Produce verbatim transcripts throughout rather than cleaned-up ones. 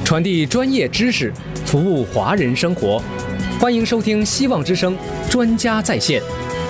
传递专业知识，服务华人生活。欢迎收听希望之声专家在线。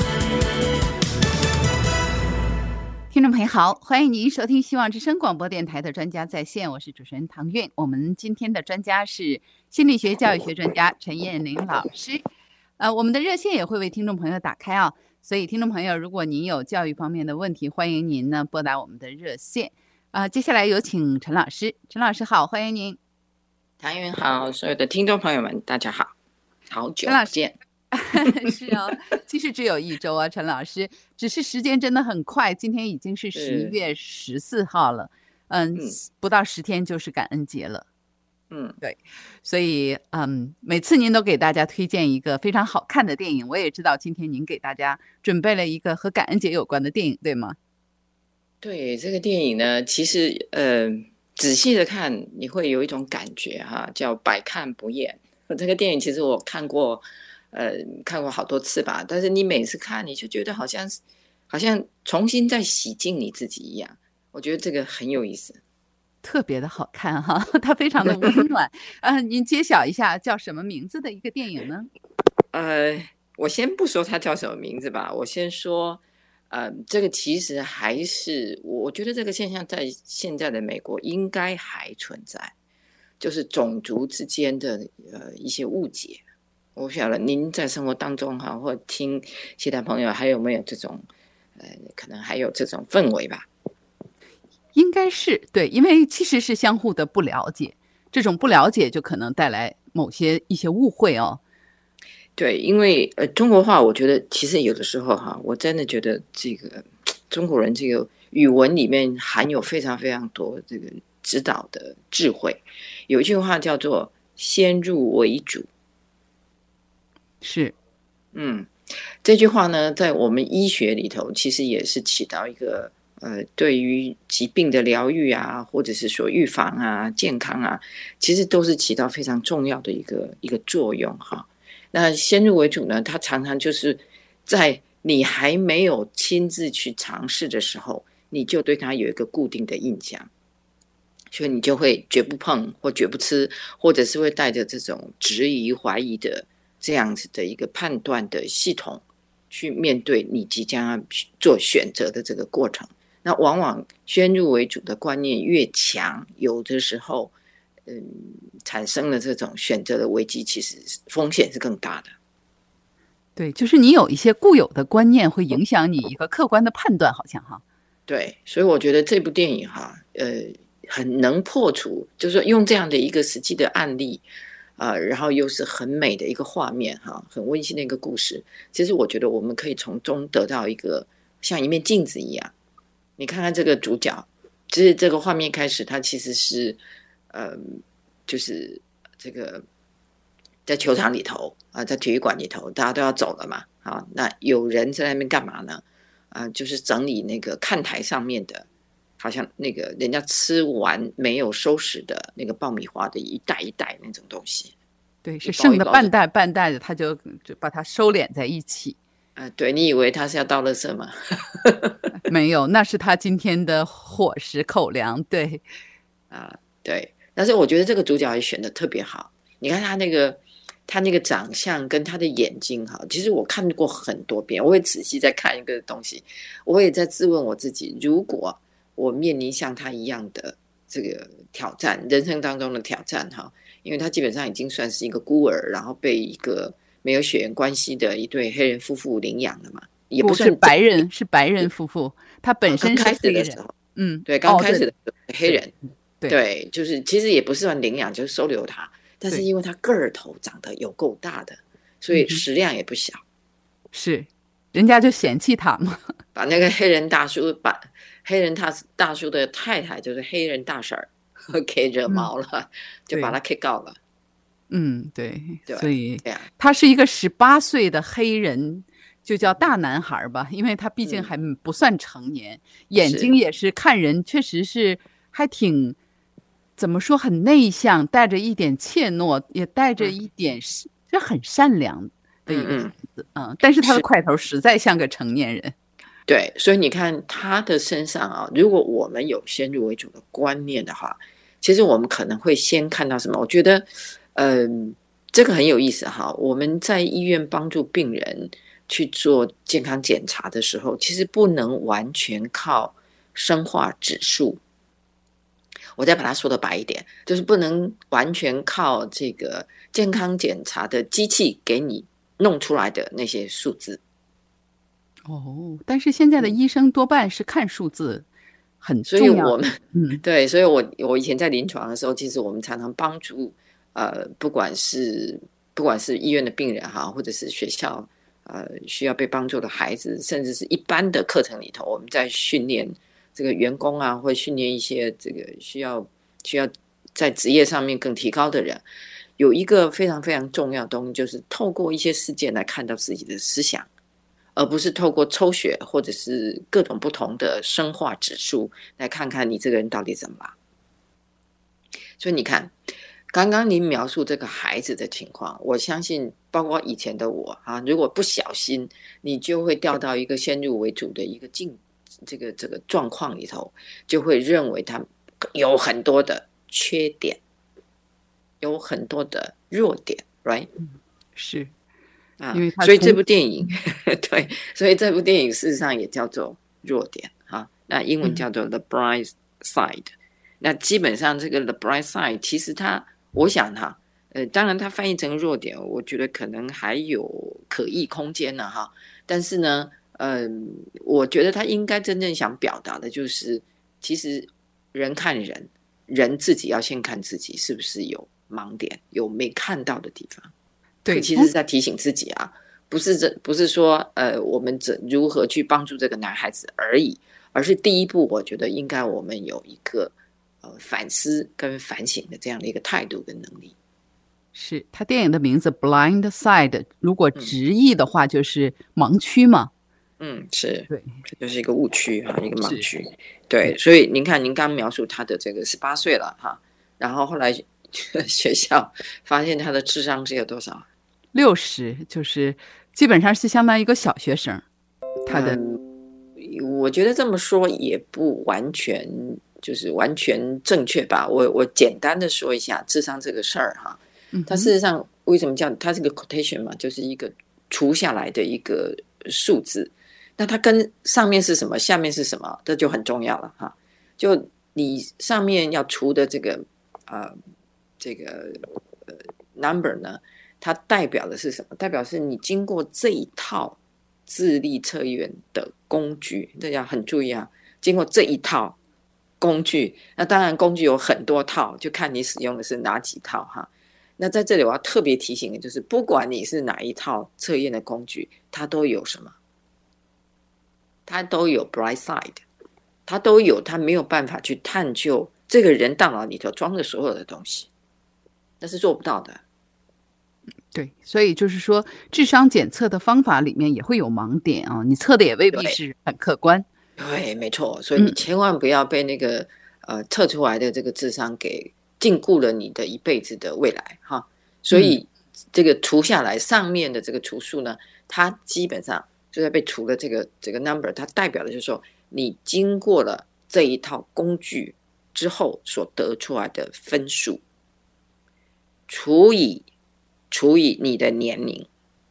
听众朋友好，欢迎您收听希望之声广播电台的专家在线，我是主持人唐韵。我们今天的专家是心理学教育学专家陈燕玲老师。呃，我们的热线也会为听众朋友打开啊，所以听众朋友，如果您有教育方面的问题，欢迎您呢拨打我们的热线。啊、呃，接下来有请陈老师。陈老师好，欢迎您。 唐韵好，所有的听众朋友们，大家好，好久不见。 是哦，其实只有一周啊，陈老师，只是时间真的很快，今天已经是十一月十四号了，嗯，嗯不到十天就是感恩节了。嗯，对，所以嗯，每次您都给大家推荐一个非常好看的电影，我也知道今天您给大家准备了一个和感恩节有关的电影，对吗？ 对，这个电影呢，其实呃，仔细的看，你会有一种感觉哈，叫百看不厌。这个电影其实我看过，呃，看过好多次吧，但是你每次看，你就觉得好像好像重新再洗净你自己一样。我觉得这个很有意思。 特别的好看哈，它非常的温暖。呃，您揭晓一下叫什么名字的一个电影呢？ 呃，我先不说它叫什么名字吧，我先说，呃，这个其实还是我觉得这个现象在现在的美国应该还存在，就是种族之间的呃一些误解。我不晓得您在生活当中哈，或听其他朋友还有没有这种，呃，可能还有这种氛围吧。 应该是对，因为其实是相互的不了解，这种不了解就可能带来某些一些误会哦。 对，因为呃中国话，我觉得其实有的时候哈，我真的觉得这个中国人这个语文里面含有非常非常多这个指导的智慧。有一句话叫做“先入为主”， 是， 嗯，这句话呢，在我们医学里头，其实也是起到一个。呃，对于疾病的疗愈啊，或者是说预防啊、健康啊，其实都是起到非常重要的一个一个作用哈。那先入为主呢，它常常就是在你还没有亲自去尝试的时候，你就对它有一个固定的印象，所以你就会绝不碰或绝不吃，或者是会带着这种质疑、怀疑的这样子的一个判断的系统去面对你即将要做选择的这个过程。那往往先入为主的观念越强，有的时候，嗯，产生了这种选择的危机，其实风险是更大的。 对，就是你有一些固有的观念，会影响你一个客观的判断，好像哈。 对，所以我觉得这部电影哈，呃，很能破除，就是说用这样的一个实际的案例，啊、呃，然后又是很美的一个画面哈，很温馨的一个故事。其实我觉得我们可以从中得到一个像一面镜子一样。你看看这个主角，其实这个画面开始，他其实是，呃，就是这个在球场里头啊、呃，在体育馆里头，大家都要走了嘛，啊，那有人在那边干嘛呢？啊、呃，就是整理那个看台上面的，好像那个人家吃完没有收拾的那个爆米花的一袋一袋那种东西。 对，是剩的半袋半袋的，他就就把它收敛在一起。 呃，对，你以为他是要倒垃圾吗？ 没有，那是他今天的伙食口粮。对， 啊、呃，对。但是我觉得这个主角也选的特别好。你看他那个，他那个长相跟他的眼睛哈，其实我看过很多遍，我会仔细再看一个东西，我也在自问我自己：如果我面临像他一样的这个挑战，人生当中的挑战哈，因为他基本上已经算是一个孤儿，然后被一个没有血缘关系的一对黑人夫妇领养了嘛，也不算是白人，是白人夫妇，他本身是黑人。 哦、 嗯， 对，刚开始的时候、哦、黑人， 对， 对，就是其实也不是算领养，就是收留他，但是因为他个儿头长得有够大的，所以食量也不小。 嗯、是，人家就嫌弃他嘛， 把那个黑人大叔，把黑人大大叔的太太，就是黑人大婶儿，给惹毛了，嗯、就把他 kick out 了。 嗯，对， 对， 所以对啊， 他是一个十八岁的黑人，就叫大男孩吧，因为他毕竟还不算成年，嗯、眼睛也是看人，确实是还挺怎么说，很内向，带着一点怯懦，也带着一点是、嗯、很善良的一个孩子，嗯, 嗯，但是他的块头实在像个成年人。 对，所以你看他的身上啊，如果我们有先入为主的观念的话， 其实我们可能会先看到什么？我觉得，嗯、呃，这个很有意思哈。我们在医院帮助病人去做健康检查的时候，其实不能完全靠生化指数。我再把它说的白一点，就是不能完全靠这个健康检查的机器给你弄出来的那些数字。 哦，但是现在的医生多半是看数字。很所以我们、 嗯、 对，所以我我以前在临床的时候，其实我们常常帮助呃，不管是不管是医院的病人哈，或者是学校呃需要被帮助的孩子，甚至是一般的课程里头，我们在训练这个员工啊，或训练一些这个需要需要在职业上面更提高的人，有一个非常非常重要的东西，就是透过一些事件来看到自己的思想。而不是透过抽血或者是各种不同的生化指数来看看你这个人到底怎么了。所以你看，刚刚您描述这个孩子的情况，我相信包括以前的我啊，如果不小心，你就会掉到一个先入为主的一个境这个这个状况里头，就会认为他有很多的缺点，有很多的弱点 ，right？ 是。 啊，所以这部电影对，所以这部电影事实上也叫做弱点啊，那英文叫做 The Bright Side、嗯、那基本上这个 The Bright Side 其实它我想哈，呃，当然它翻译成弱点我觉得可能还有可议空间呢哈，但是呢呃，我觉得他应该真正想表达的就是其实人看人，人自己要先看自己是不是有盲点，有没看到的地方。对，其实是在提醒自己啊，不是这不是说呃，我们怎如何去帮助这个男孩子而已，而是第一步，我觉得应该我们有一个呃反思跟反省的这样的一个态度跟能力。 是他电影的名字 Blind Side， 如果直译的话就是盲区嘛。 嗯，是， 对， 这就是一个误区哈，一个盲区。对，所以您看，您刚描述他的这个十八岁了哈，然后后来学校发现他的智商只有多少？ 六十，就是基本上是相当于一个小学生。他的、 嗯，我觉得这么说也不完全就是完全正确吧。我我简单的说一下智商这个事儿哈，它事实上为什么叫它是个 quotation 嘛，就是一个除下来的一个数字。那它跟上面是什么，下面是什么，这就很重要了哈。就你上面要除的这个呃这个呃 number 呢？它代表的是什么？代表是你经过这一套智力测验的工具，大家很注意啊！经过这一套工具，那当然工具有很多套，就看你使用的是哪几套哈。那在这里我要特别提醒的就是，不管你是哪一套测验的工具，它都有什么？它都有 bright side， 它都有它没有办法去探究这个人大脑里头装的所有的东西，那是做不到的。 对，所以就是说智商检测的方法里面也会有盲点啊，你测的也未必是很客观。 对，没错，所以你千万不要被那个、嗯、呃测出来的这个智商给禁锢了你的一辈子的未来哈。所以这个除下来上面的这个除数呢，它基本上就在被除了这个这个 number， 它代表的就是说你经过了这一套工具之后所得出来的分数，除以除以你的年龄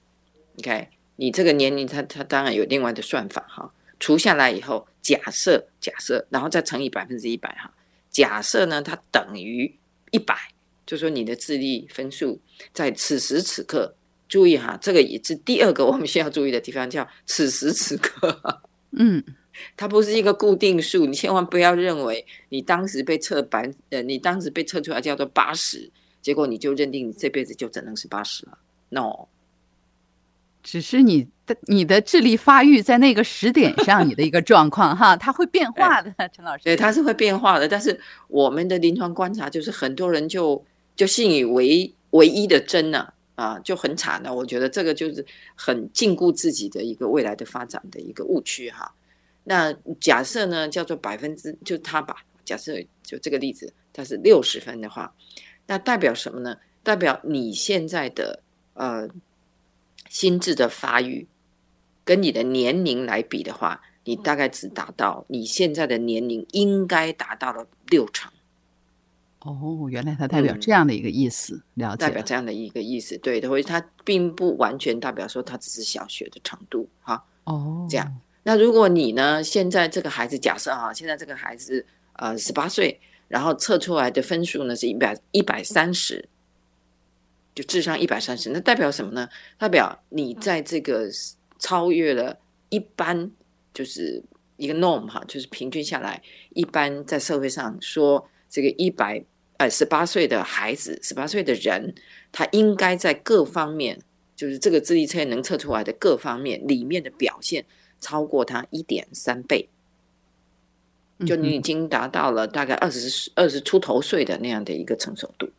，OK， 你这个年龄它它当然有另外的算法哈。除下来以后，假设假设，然后再乘以百分之一百哈。假设呢，它等于一百，就说你的智力分数在此时此刻，注意哈，这个也是第二个我们需要注意的地方，叫此时此刻。 嗯， 它不是一个固定数，你千万不要认为你当时被测百呃，你当时被测出来叫做八十。结果你就认定你这辈子就只能是八十了 ？No， 只是你的你的智力发育在那个时点上你的一个状况哈，它会变化的，陈老师。 对，它是会变化的。但是我们的临床观察就是很多人就就信以为唯一的真了 啊, 啊，就很惨了。我觉得这个就是很禁锢自己的一个未来的发展的一个误区哈。那假设呢叫做百分之就他吧，假设就这个例子它是六十分的话。那代表什么呢？代表你现在的呃心智的发育跟你的年龄来比的话，你大概只达到你现在的年龄应该达到了六成。 哦，原来它代表这样的一个意思，嗯、了解了， 代表这样的一个意思，对，所以它并不完全代表说它只是小学的程度哈。 哦， 这样。那如果你呢，现在这个孩子假设哈，现在这个孩子呃十八岁，然后测出来的分数呢是一百一百三十，就智商一百三十，那代表什么呢？代表你在这个超越了一般，就是一个 norm 哈，就是平均下来，一般在社会上说这个一百呃十八岁的孩子，十八岁的人，他应该在各方面，就是这个智力测验能测出来的各方面里面的表现超过他一点三倍，就你已经达到了大概二十二十出头岁的那样的一个成熟度。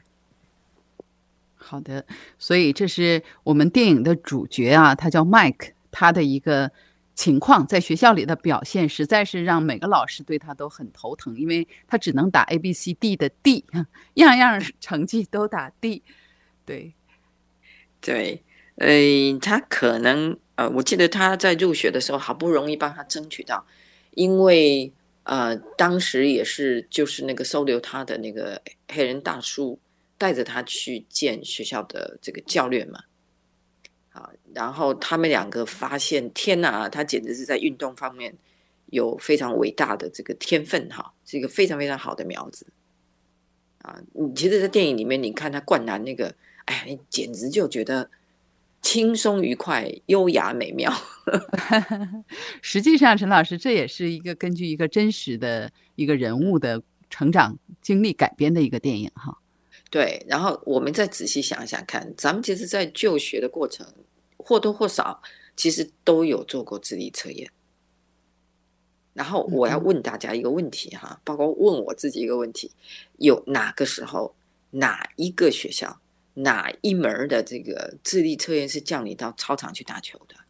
好的，所以这是我们电影的主角啊，他叫 Mike， 他的一个情况，在学校里的表现实在是让每个老师对他都很头疼，因为他只能打 A B C D 的 D， 样样成绩都打 D。对， 对，呃，他可能呃，我记得他在入学的时候好不容易帮他争取到，因为呃，当时也是就是那个收留他的那个黑人大叔。带着他去见学校的这个教练嘛，啊，然后他们两个发现，天哪，他简直是在运动方面有非常伟大的这个天分哈，是一个非常非常好的苗子啊！你其实，在电影里面，你看他灌篮那个，哎呀，你简直就觉得轻松愉快、优雅美妙。 实际上，陈老师，这也是一个根据一个真实的一个人物的成长经历改编的一个电影哈。 对，然后我们再仔细想想看，咱们其实在就学的过程或多或少其实都有做过智力测验。然后我要问大家一个问题哈，包括问我自己一个问题，有哪个时候哪一个学校哪一门的这个智力测验是叫你到操场去打球的？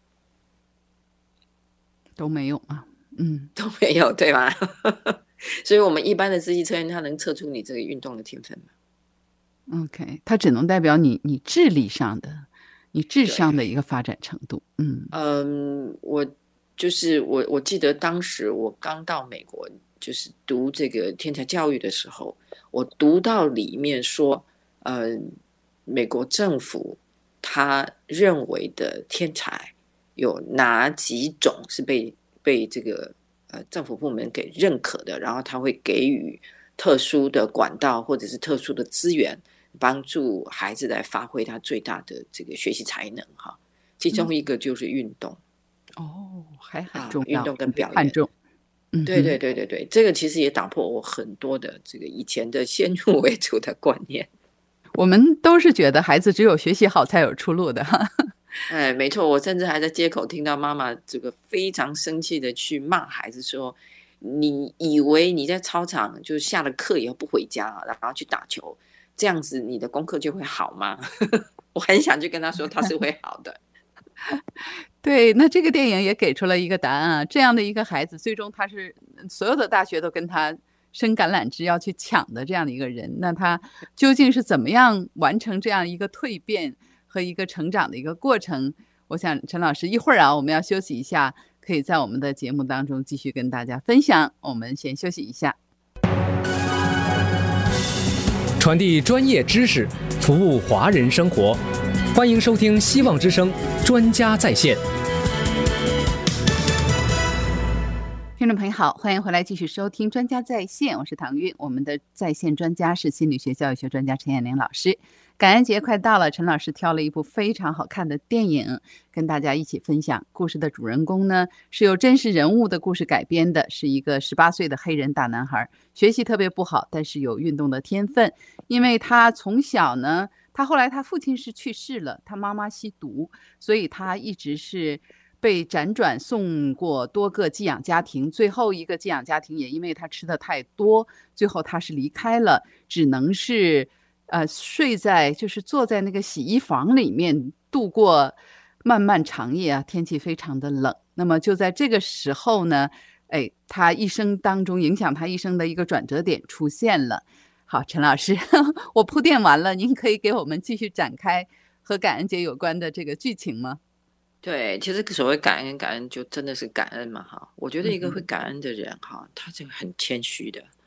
都没有啊，嗯， 都没有，对吧？所以我们一般的智力测验它能测出你这个运动的天分吗？ OK， 它只能代表你你智力上的、你智商的一个发展程度。嗯嗯，我就是我，我记得当时我刚到美国，就是读这个天才教育的时候，我读到里面说，呃，美国政府他认为的天才有哪几种是被被这个呃政府部门给认可的，然后他会给予特殊的管道或者是特殊的资源。帮助孩子来发挥他最大的这个学习才能哈，其中一个就是运动。 嗯、哦，还很重要， 啊、运动跟表演。 看重。 嗯，对对对对对，这个其实也打破我很多的这个以前的先入为主的观念。 我们都是觉得孩子只有学习好才有出路的。 哎，没错，我甚至还在街口听到妈妈这个非常生气的去骂孩子说：“你以为你在操场就下了课以后不回家，然后去打球？”这样子你的功课就会好吗？我很想去跟他说他是会好的。 对，那这个电影也给出了一个答案啊，这样的一个孩子最终他是所有的大学都跟他伸橄榄枝要去抢的这样的一个人，那他究竟是怎么样完成这样一个蜕变和一个成长的一个过程？我想陈老师一会儿啊我们要休息一下，可以在我们的节目当中继续跟大家分享，我们先休息一下。 传递专业知识，服务华人生活。欢迎收听希望之声专家在线。 听众朋友好，欢迎回来继续收听专家在线，我是唐韵。我们的在线专家是心理学教育学专家陈燕玲老师。感恩节快到了，陈老师挑了一部非常好看的电影跟大家一起分享。故事的主人公呢是由真实人物的故事改编的，是一个十八岁的黑人大男孩，学习特别不好，但是有运动的天分。因为他从小呢，他后来他父亲是去世了，他妈妈吸毒，所以他一直是被辗转送过多个寄养家庭，最后一个寄养家庭也因为他吃的太多，最后他是离开了，只能是呃睡在就是坐在那个洗衣房里面度过漫漫长夜啊，天气非常的冷。那么就在这个时候呢，哎，他一生当中影响他一生的一个转折点出现了。好，陈老师，我铺垫完了，您可以给我们继续展开和感恩节有关的这个剧情吗？ 对，其实所谓感恩，感恩就真的是感恩嘛哈。我觉得一个会感恩的人哈，他是很谦虚的，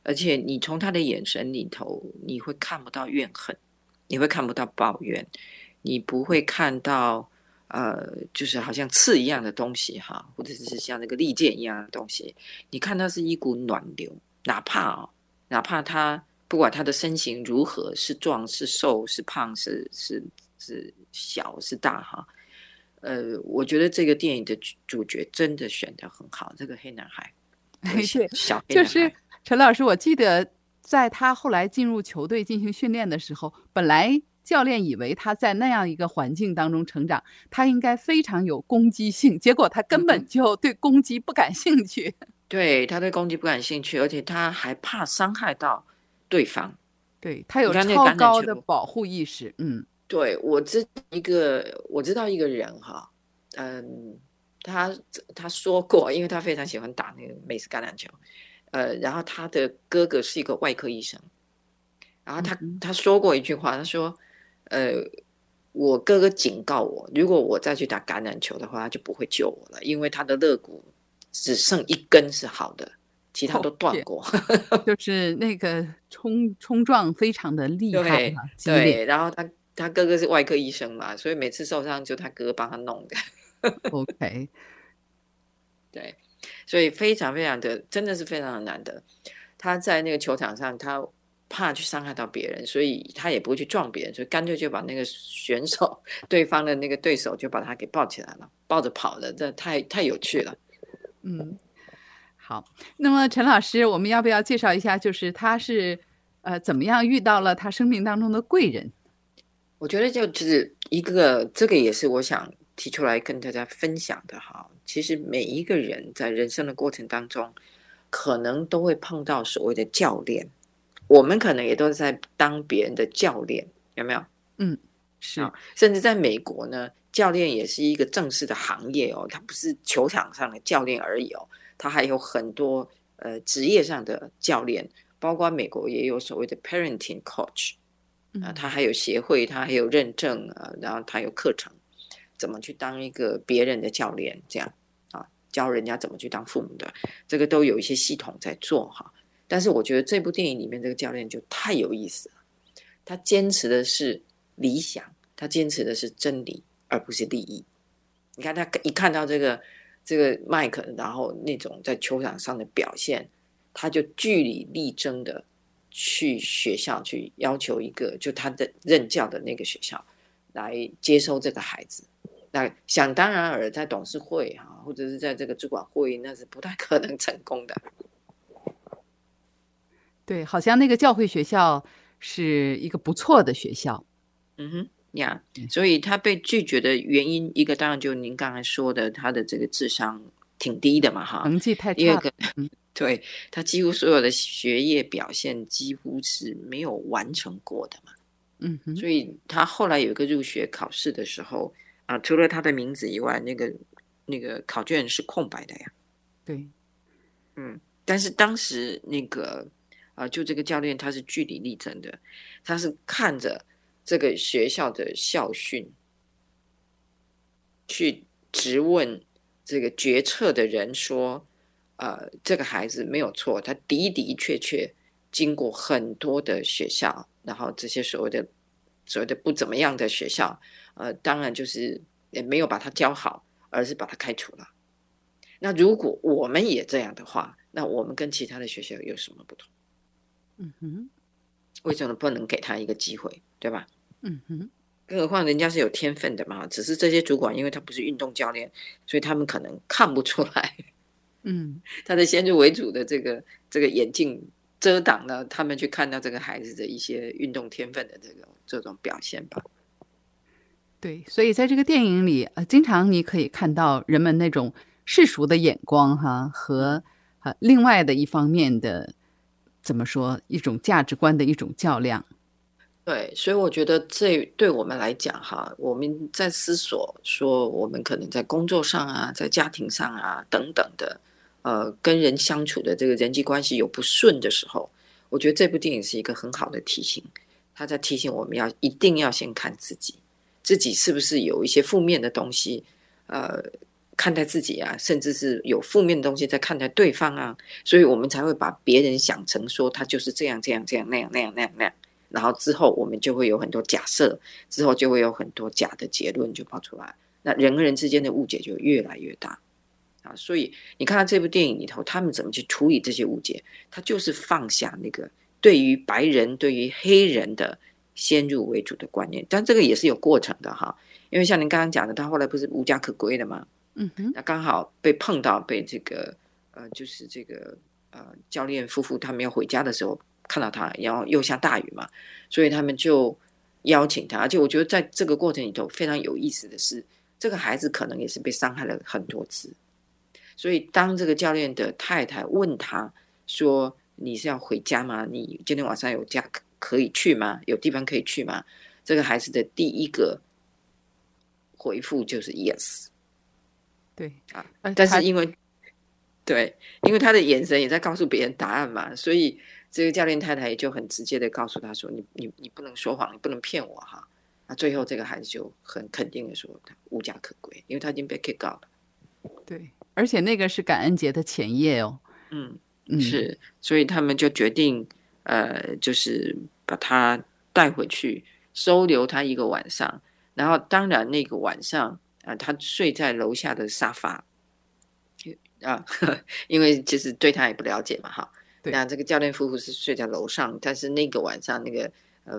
而且你从他的眼神里头，你会看不到怨恨，你会看不到抱怨，你不会看到呃，就是好像刺一样的东西哈，或者是像那个利剑一样的东西，你看到是一股暖流，哪怕哦，哪怕他不管他的身形如何，是壮是瘦是胖是是是小是大哈，呃，我觉得这个电影的主角真的选得很好，这个黑男孩， 哎，对， 小黑男孩， 就是陈老师，我记得在他后来进入球队进行训练的时候，本来教练以为他在那样一个环境当中成长，他应该非常有攻击性，结果他根本就对攻击不感兴趣。嗯、 对，他对攻击不感兴趣，而且他还怕伤害到对方。 对，他有超高的保护意识。嗯， 对，我知一个，我知道一个人哈，嗯，他他说过，因为他非常喜欢打那个美式橄榄球。呃，然后他的哥哥是一个外科医生，然后他、嗯、他说过一句话，他说，呃，我哥哥警告我，如果我再去打橄榄球的话，他就不会救我了，因为他的肋骨只剩一根是好的，其他都断过。 哦、就是那个冲冲撞非常的厉害、啊， 对，对，然后他他哥哥是外科医生嘛，所以每次受伤就他哥哥帮他弄的。 OK， 对。所以非常非常的，真的是非常的难得。他在那个球场上，他怕去伤害到别人，所以他也不会去撞别人，所以干脆就把那个选手，对方的那个对手就把他给抱起来了，抱着跑了，这太太有趣了。 嗯，好。那么陈老师，我们要不要介绍一下，就是他是呃怎么样遇到了他生命当中的贵人？ 我觉得就是一个，这个也是我想提出来跟大家分享的哈。其实每一个人在人生的过程当中，可能都会碰到所谓的教练，我们可能也都在当别人的教练，有没有？ 嗯，是。 甚至在美国呢，教练也是一个正式的行业哦，它不是球场上的教练而已哦，它还有很多呃职业上的教练，包括美国也有所谓的 parenting coach 啊，它还有协会，它还有认证啊，然后它有课程，怎么去当一个别人的教练，这样。教人家怎么去当父母的，这个都有一些系统在做哈。但是我觉得这部电影里面这个教练就太有意思了，他坚持的是理想，他坚持的是真理，而不是利益。你看他一看到这个这个麦克，然后那种在球场上的表现，他就据理力争的去学校去要求一个就他的任教的那个学校来接收这个孩子。那想当然尔，在董事会哈，或者是在这个主管会议，那是不太可能成功的。 对，好像那个教会学校是一个不错的学校。 嗯哼呀， yeah, 所以他被拒绝的原因，一个当然就您刚才说的，他的这个智商挺低的嘛哈， 成绩太差。 第二个，嗯、对他几乎所有的学业表现几乎是没有完成过的嘛。 嗯哼， 所以他后来有一个入学考试的时候。啊，除了他的名字以外，那个那个考卷是空白的呀。 对， 嗯，但是当时那个啊、呃，就这个教练他是据理力争的，他是看着这个学校的校训，去质问这个决策的人说，呃，这个孩子没有错，他的的确确经过很多的学校，然后这些所谓的所谓的不怎么样的学校。呃，当然就是也没有把他教好，而是把他开除了。那如果我们也这样的话，那我们跟其他的学校有什么不同？ 嗯哼， 为什么不能给他一个机会，对吧？ 嗯哼， 更何况人家是有天分的嘛，只是这些主管因为他不是运动教练，所以他们可能看不出来。 嗯， 他的先入为主的这个这个眼镜遮挡了他们去看到这个孩子的一些运动天分的这种这种表现吧。 对，所以在这个电影里，呃，经常你可以看到人们那种世俗的眼光哈，和呃另外的一方面的怎么说一种价值观的一种较量。 对，所以我觉得这对我们来讲哈，我们在思索说，我们可能在工作上啊，在家庭上啊等等的，呃，跟人相处的这个人际关系有不顺的时候，我觉得这部电影是一个很好的提醒，他在提醒我们要一定要先看自己。自己是不是有一些负面的东西，呃， 看待自己啊，甚至是有负面的东西在看待对方啊，所以我们才会把别人想成说他就是这样这样这样那样那样那样那样，然后之后我们就会有很多假设，之后就会有很多假的结论就跑出来，那人跟人之间的误解就越来越大啊。所以你看到这部电影里头，他们怎么去处理这些误解，他就是放下那个对于白人对于黑人的先入为主的观念，但这个也是有过程的哈，因为像您刚刚讲的，他后来不是无家可归了吗？ 嗯哼， 那刚好被碰到被这个呃，就是这个呃教练夫妇他们要回家的时候看到他，然后又下大雨嘛，所以他们就邀请他。而且我觉得在这个过程里头非常有意思的是，这个孩子可能也是被伤害了很多次，所以当这个教练的太太问他说：“你是要回家吗？你今天晚上有家可以去吗？有地方可以去吗？”这个孩子的第一个回复就是 yes。 对啊，但是因为对，因为他的眼神也在告诉别人答案嘛，所以这个教练太太也就很直接的告诉他说：“你你你不能说谎，你不能骗我哈。”那最后这个孩子就很肯定的说他无家可归，因为他已经被 kick out 了。 对，而且那个是感恩节的前夜哦。 嗯， 嗯是，所以他们就决定呃，就是把他带回去，收留他一个晚上，然后当然那个晚上。啊，他睡在楼下的沙发啊，因为其实对他也不了解嘛，哈。那这个教练夫妇是睡在楼上，但是那个晚上那个呃，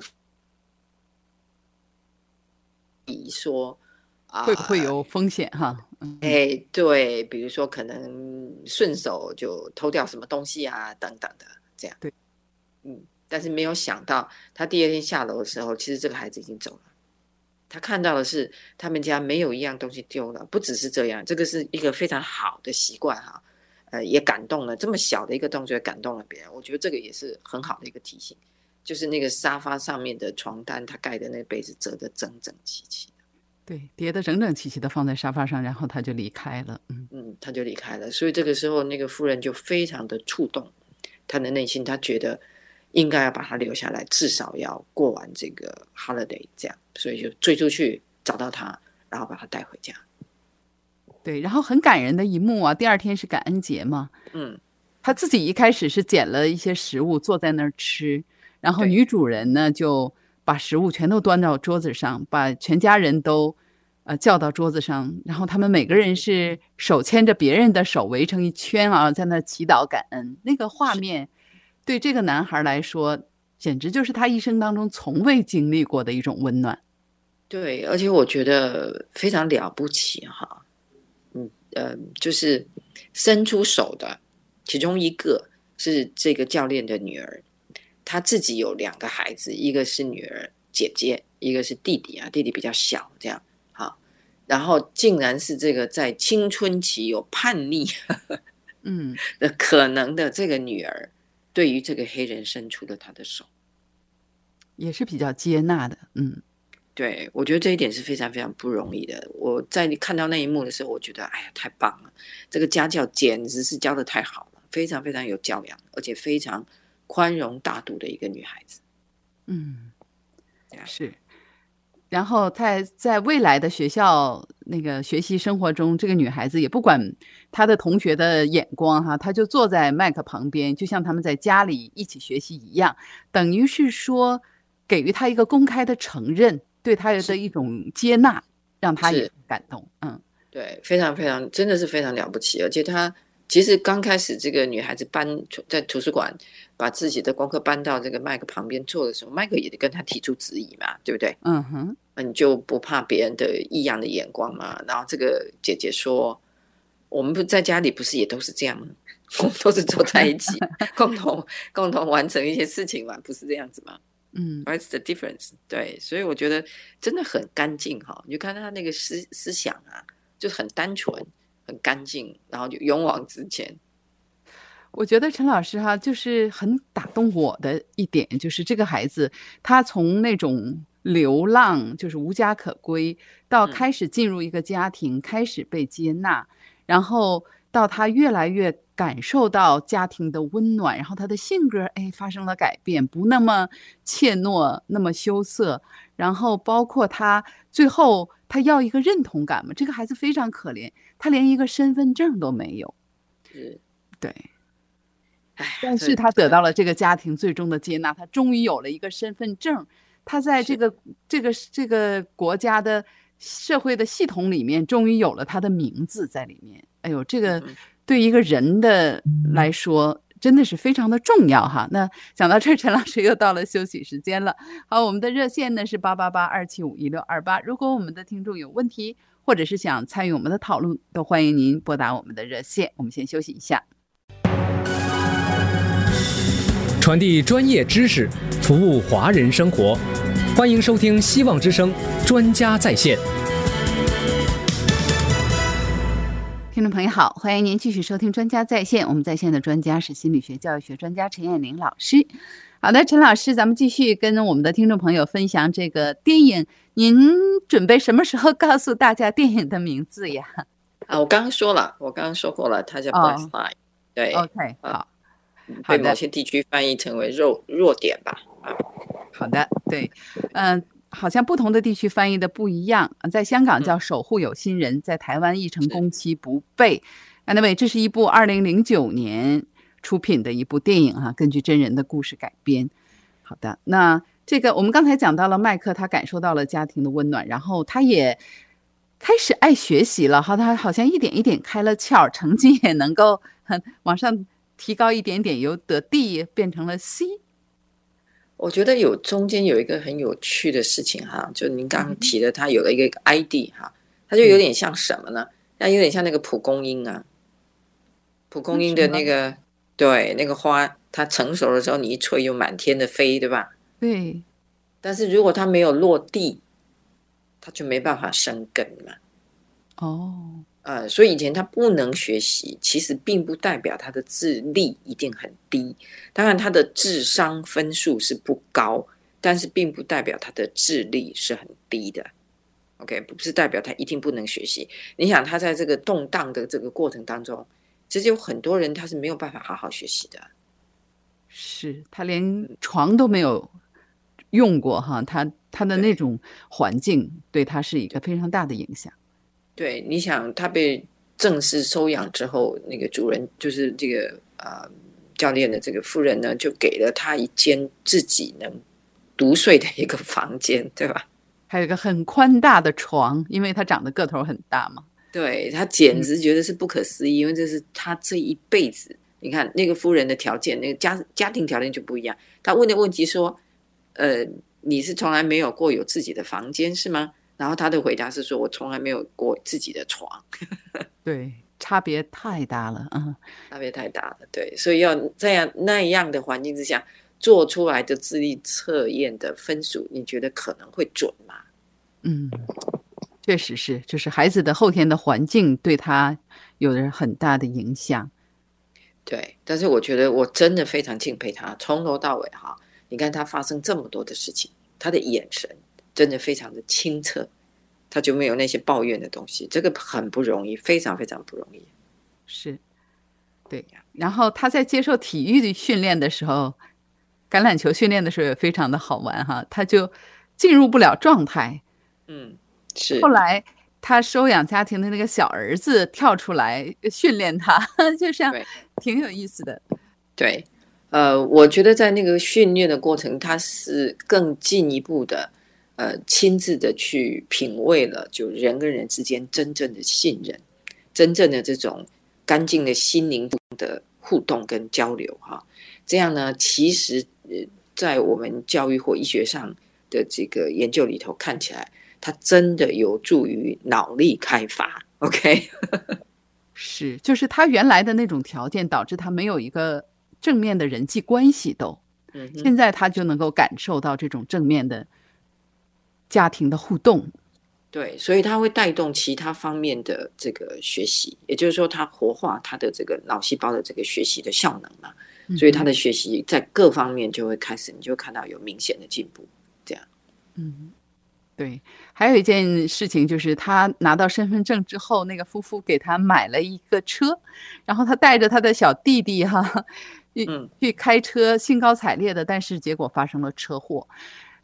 比说啊， 会不会有风险哈？ 嗯、哎，对，比如说可能顺手就偷掉什么东西啊，等等的，这样。 对， 嗯，但是没有想到，他第二天下楼的时候，其实这个孩子已经走了。他看到的是他们家没有一样东西丢了，不只是这样，这个是一个非常好的习惯哈，呃，也感动了这么小的一个动作，也感动了别人。我觉得这个也是很好的一个提醒，就是那个沙发上面的床单，他盖的那个被子折得整整齐齐的， 对，叠得整整齐齐的放在沙发上，然后他就离开了。嗯嗯，他就离开了。所以这个时候，那个夫人就非常的触动，他的内心，他觉得应该要把他留下来，至少要过完这个 holiday 这样，所以就追出去找到他，然后把他带回家。 对，然后很感人的一幕啊，第二天是感恩节嘛， 嗯， 他自己一开始是捡了一些食物坐在那儿吃，然后女主人呢就把食物全都端到桌子上，把全家人都呃叫到桌子上，然后他们每个人是手牵着别人的手围成一圈啊，在那祈祷感恩。那个画面对这个男孩来说简直就是他一生当中从未经历过的一种温暖。 对，而且我觉得非常了不起哈，嗯呃，就是伸出手的其中一个是这个教练的女儿，她自己有两个孩子，一个是女儿姐姐，一个是弟弟啊，弟弟比较小这样，好，然后竟然是这个在青春期有叛逆嗯的可能的这个女儿，对于这个黑人伸出了她的手， 也是比较接纳的。嗯， 对，我觉得这一点是非常非常不容易的。我在看到那一幕的时候，我觉得哎呀太棒了，这个家教简直是教得太好了，非常非常有教养，而且非常宽容大度的一个女孩子。 嗯，是。然后在在未来的学校那个学习生活中，这个女孩子也不管她的同学的眼光哈，她就坐在麦克旁边，就像他们在家里一起学习一样，等于是说给予她一个公开的承认，对她的一种接纳，让她也感动。嗯， 对，非常非常真的是非常了不起，而且她其实刚开始这个女孩子搬在图书馆把自己的功课搬到这个麦克旁边做的时候，麦克也跟她提出质疑嘛，对不对？ 嗯哼， 你就不怕别人的异样的眼光吗？然后这个姐姐说，我们不在家里不是也都是这样吗？我们都是坐在一起共同共同完成一些事情嘛，不是这样子吗？ 嗯 What's the difference？ 对，所以我觉得真的很干净哈，你就看他那个思思想啊，就很单纯很干净，然后就勇往直前。 我觉得陈老师哈，就是很打动我的一点，就是这个孩子他从那种流浪，就是无家可归，到开始进入一个家庭，嗯、开始被接纳，然后到他越来越感受到家庭的温暖，然后他的性格哎发生了改变，不那么怯懦，那么羞涩，然后包括他最后他要一个认同感嘛。这个孩子非常可怜，他连一个身份证都没有。 是， 对。 哎， 但是他得到了这个家庭最终的接纳，他终于有了一个身份证，他在这个这个这个国家的社会的系统里面，终于有了他的名字在里面。哎呦，这个对一个人的来说真的是非常的重要哈。那讲到这儿，陈老师又到了休息时间了。好，我们的热线呢是八八八二七五一六二八。如果我们的听众有问题，或者是想参与我们的讨论，都欢迎您拨打我们的热线。我们先休息一下。 传递专业知识，服务华人生活。欢迎收听希望之声专家在线。 听众朋友好，欢迎您继续收听专家在线。我们在线的专家是心理学教育学专家陈燕玲老师。好的，陈老师，咱们继续跟我们的听众朋友分享这个电影。您准备什么时候告诉大家电影的名字呀？ 啊，我刚刚说了，我刚刚说过了，它叫 Blind Spot、哦。对 ，OK， 好。 被某些地区翻译成为弱弱点吧。 好的，对，嗯、呃，好像不同的地区翻译的不一样。在香港叫守护有心人，在台湾译成攻其不备。Anyway， 这是一部二零零九年出品的一部电影啊，根据真人的故事改编。好的，那这个我们刚才讲到了麦克，他感受到了家庭的温暖，然后他也开始爱学习了哈，他好像一点一点开了窍，成绩也能够往上提高一点点，由得 D 变成了 C。 我觉得有中间有一个很有趣的事情哈，就您刚刚提的，他有了一个 I D 哈，他就有点像什么呢？那有点像那个蒲公英啊，蒲公英的那个对那个花，它成熟的时候你一吹就满天的飞，对吧？ 对。 但是如果它没有落地，它就没办法生根嘛。 哦。 呃，所以以前他不能学习，其实并不代表他的智力一定很低。当然，他的智商分数是不高，但是并不代表他的智力是很低的。OK， 不是代表他一定不能学习。你想，他在这个动荡的这个过程当中，其实有很多人他是没有办法好好学习的。 是他连床都没有用过哈，他他的那种环境对他是一个非常大的影响。 对，你想他被正式收养之后，那个主人就是这个呃教练的这个夫人呢，就给了他一间自己能独睡的一个房间，对吧？ 还有一个很宽大的床，因为他长得个头很大嘛。 对，他简直觉得是不可思议，嗯、因为这是他这一辈子。你看那个夫人的条件，那个家家庭条件就不一样。他问的问题说：“呃，你是从来没有过有自己的房间是吗？”然后他的回答是说：“我从来没有过自己的床。” 对，差别太大了啊！ 差别太大了，对，所以要这样那样的环境之下做出来的智力测验的分数，你觉得可能会准吗？ 嗯，确实是，就是孩子的后天的环境对他有着很大的影响。 对，但是我觉得我真的非常敬佩他，从头到尾哈，你看他发生这么多的事情，他的眼神真的非常的清澈，他就没有那些抱怨的东西，这个很不容易，非常非常不容易。 是，对。然后他在接受体育的训练的时候，橄榄球训练的时候也非常的好玩哈，他就进入不了状态。 嗯，是。 后来他收养家庭的那个小儿子跳出来训练他，就这样，挺有意思的。 对，呃，我觉得在那个训练的过程，他是更进一步的。呃，亲自的去品味了，就人跟人之间真正的信任，真正的这种干净的心灵的互动跟交流哈。这样呢，其实在我们教育或医学上的这个研究里头看起来，它真的有助于脑力开发。OK， 是，就是他原来的那种条件导致他没有一个正面的人际关系都，嗯、现在他就能够感受到这种正面的家庭的互动。 对，所以它会带动其他方面的这个学习，也就是说它活化它的这个脑细胞的这个学习的效能嘛，所以它的学习在各方面就会开始，你就会看到有明显的进步。这样， 嗯，对。还有一件事情就是他拿到身份证之后，那个夫妇给他买了一个车，然后他带着他的小弟弟哈，嗯，去开车，兴高采烈的，但是结果发生了车祸。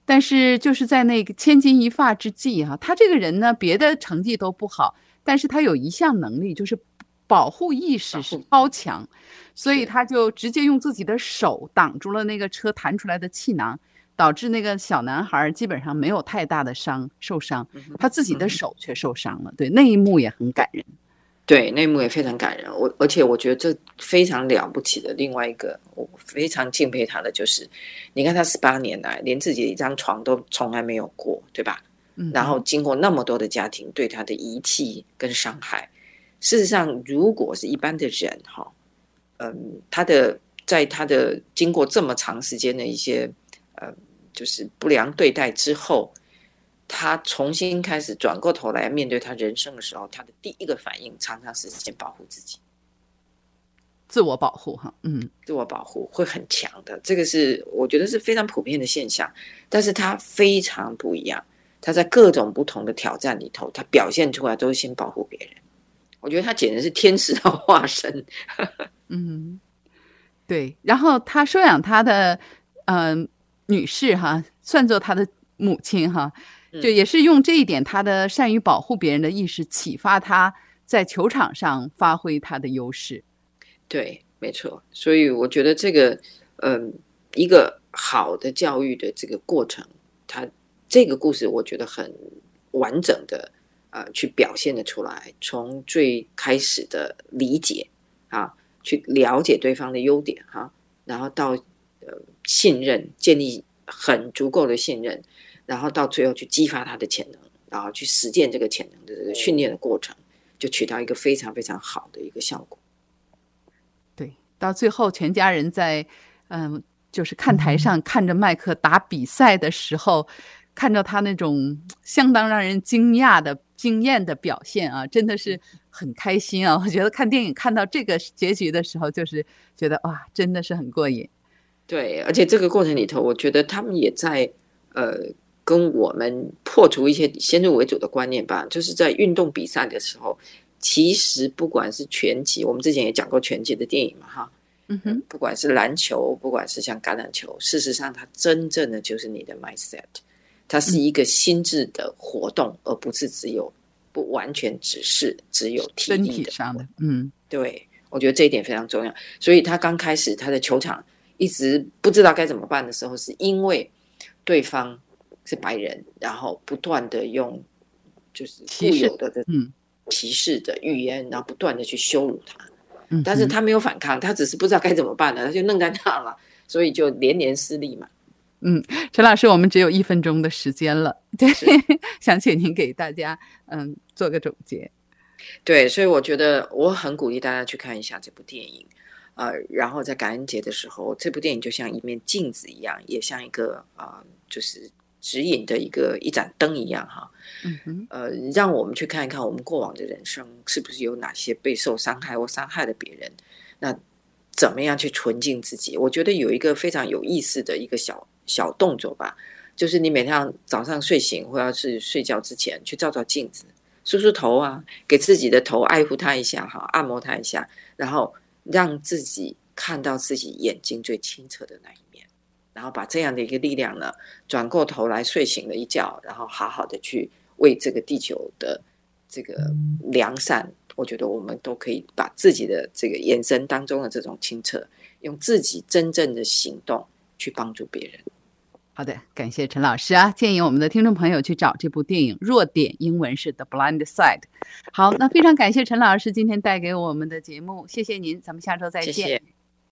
但是就是在那个千钧一发之际哈、啊，他这个人呢，别的成绩都不好，但是他有一项能力，就是保护意识是超强，所以他就直接用自己的手挡住了那个车弹出来的气囊，导致那个小男孩基本上没有太大的伤受伤，他自己的手却受伤了。对，那一幕也很感人。 对，那一幕也非常感人。我而且我觉得这非常了不起的另外一个，我非常敬佩他的就是，你看他十八年来连自己的一张床都从来没有过，对吧？嗯，然后经过那么多的家庭对他的遗弃跟伤害，事实上，如果是一般的人哈，嗯，他的在他的经过这么长时间的一些呃，就是不良对待之后。他重新开始转过头来面对他人生的时候，他的第一个反应常常是先保护自己， 自我保护哈，嗯， 自我保护会很强的，这个是我觉得是非常普遍的现象。但是他非常不一样，他在各种不同的挑战里头，他表现出来都是先保护别人。我觉得他简直是天使的化身。 嗯，对。然后他收养他的嗯、呃、女士哈，算作他的母亲哈。就也是用这一点，他的善于保护别人的意识启发他在球场上发挥他的优势。 对，没错。所以我觉得这个，嗯，一个好的教育的这个过程，他这个故事我觉得很完整的，呃，去表现的出来。从最开始的理解啊，去了解对方的优点哈、啊，然后到呃信任，建立很足够的信任。然后到最后去激发他的潜能，然后去实践这个潜能的这个训练的过程，就取到一个非常非常好的一个效果。 对，到最后全家人在嗯，就是看台上看着麦克打比赛的时候，看到他那种相当让人惊讶的惊艳的表现啊，真的是很开心啊！我觉得看电影看到这个结局的时候，就是觉得哇，真的是很过瘾。 对，而且这个过程里头，我觉得他们也在呃。跟我们破除一些先入为主的观念吧，就是在运动比赛的时候，其实不管是拳击，我们之前也讲过拳击的电影嘛，哈，嗯哼，不管是篮球，不管是像橄榄球，事实上它真正的就是你的 mindset， 它是一个心智的活动，嗯、而不是只有不完全只是只有体力的身体上的，嗯， 对，我觉得这一点非常重要。所以他刚开始他的球场一直不知道该怎么办的时候，是因为对方是白人，然后不断的用就是固有的歧视的语言，然后不断的去羞辱他，嗯，但是他没有反抗，他只是不知道该怎么办了，他就愣在那了，所以就连连失利嘛。 嗯，陈老师，我们只有一分钟的时间了，对，想请您给大家嗯做个总结。 对，所以我觉得我很鼓励大家去看一下这部电影，呃，然后在感恩节的时候，这部电影就像一面镜子一样，也像一个啊、呃，就是指引的一个一盏灯一样哈，嗯哼，呃，让我们去看一看我们过往的人生是不是有哪些备受伤害或伤害了别人，那怎么样去纯净自己？我觉得有一个非常有意思的一个小小动作吧，就是你每天早上睡醒或者是睡觉之前去照照镜子，梳梳头啊，给自己的头爱护它一下哈，按摩它一下，然后让自己看到自己眼睛最清澈的那一面，然后把这样的一个力量呢，转过头来睡醒了一觉，然后好好的去为这个地球的这个良善，我觉得我们都可以把自己的这个眼神当中的这种清澈，用自己真正的行动去帮助别人。 好的，感谢陈老师啊！建议我们的听众朋友去找这部电影《弱点》，英文是 The Blind Side。好，那非常感谢陈老师今天带给我们的节目，谢谢您，咱们下周再见。 谢谢。